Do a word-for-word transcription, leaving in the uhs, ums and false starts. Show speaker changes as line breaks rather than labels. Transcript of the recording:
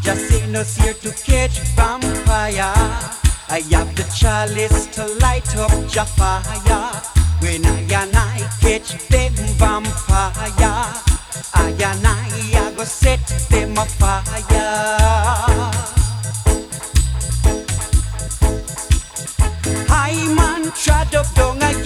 just ain't no here to catch vampire. I have the chalice to light up your fire. When I and I catch them vampire, I and I, I go set them afire. I man trod up down a